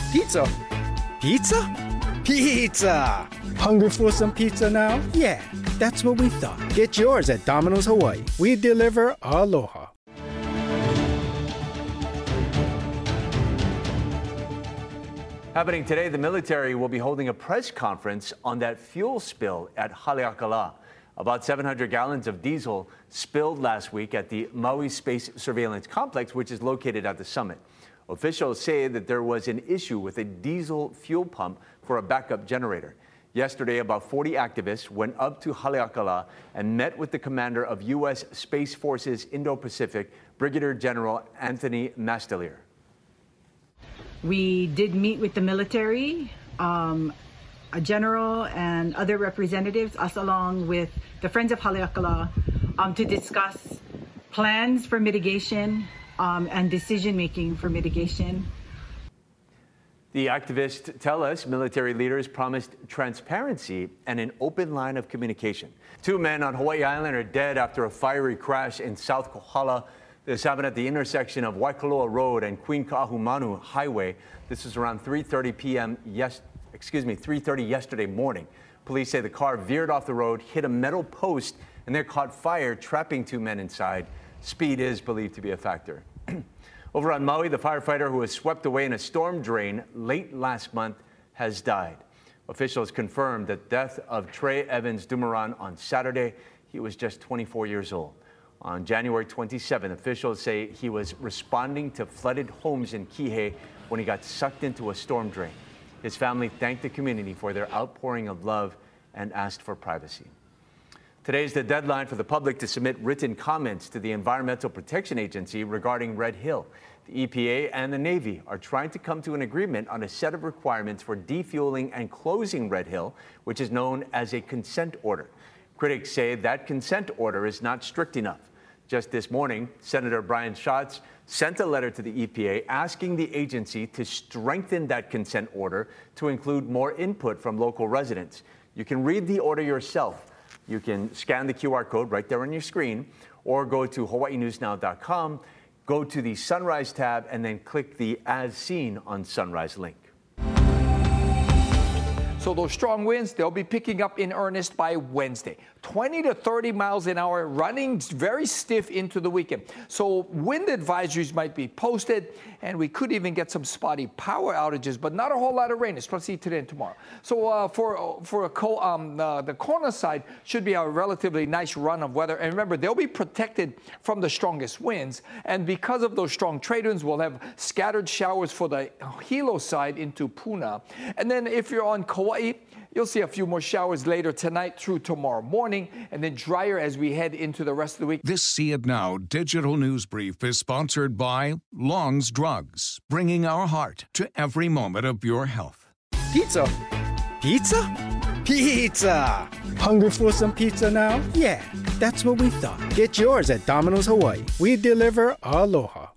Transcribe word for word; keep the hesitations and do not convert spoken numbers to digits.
Pizza? Pizza? Pizza! Hungry for some pizza now? Yeah, that's what we thought. Get yours at Domino's Hawaii. We deliver aloha. Happening today, the military will be holding a press conference on that fuel spill at Haleakala. About seven hundred gallons of diesel spilled last week at the Maui Space Surveillance Complex, which is located at the summit. Officials say that there was an issue with a diesel fuel pump for a backup generator. Yesterday, about forty activists went up to Haleakala and met with the commander of U S Space Forces Indo-Pacific, Brigadier General Anthony Mastelier. We did meet with the military, um, a general and other representatives, us along with the Friends of Haleakala, um, to discuss plans for mitigation um, and decision-making for mitigation. The activists tell us military leaders promised transparency and an open line of communication. Two men on Hawaii Island are dead after a fiery crash in South Kohala. This happened at the intersection of Waikoloa Road and Queen Kahumanu Highway. This is around three thirty p.m. Yes, excuse me, three thirty yesterday morning. Police say the car veered off the road, hit a metal post, and then caught fire, trapping two men inside. Speed is believed to be a factor. Over on Maui, the firefighter who was swept away in a storm drain late last month has died. Officials confirmed the death of Trey Evans Dumoran on Saturday. He was just twenty-four years old. On January twenty-seventh, officials say he was responding to flooded homes in Kihei when he got sucked into a storm drain. His family thanked the community for their outpouring of love and asked for privacy. Today is the deadline for the public to submit written comments to the Environmental Protection Agency regarding Red Hill. The E P A and the Navy are trying to come to an agreement on a set of requirements for defueling and closing Red Hill, which is known as a consent order. Critics say that consent order is not strict enough. Just this morning, Senator Brian Schatz sent a letter to the E P A asking the agency to strengthen that consent order to include more input from local residents. You can read the order yourself. You can scan the Q R code right there on your screen or go to hawaii news now dot com, go to the Sunrise tab, and then click the As Seen on Sunrise link. So those strong winds, they'll be picking up in earnest by Wednesday. twenty to thirty miles an hour, running very stiff into the weekend. So wind advisories might be posted, and we could even get some spotty power outages, but not a whole lot of rain, especially today and tomorrow. So uh, for for a co um, uh, the Kona side should be a relatively nice run of weather. And remember, they'll be protected from the strongest winds. And because of those strong trade winds, we'll have scattered showers for the Hilo side into Puna. And then if you're on Kauai, you'll see a few more showers later tonight through tomorrow morning, and then drier as we head into the rest of the week. This See It Now digital news brief is sponsored by Long's Drugs, bringing our heart to every moment of your health. Pizza? Pizza? Pizza! Hungry for some pizza now? Yeah, that's what we thought. Get yours at Domino's Hawaii. We deliver aloha.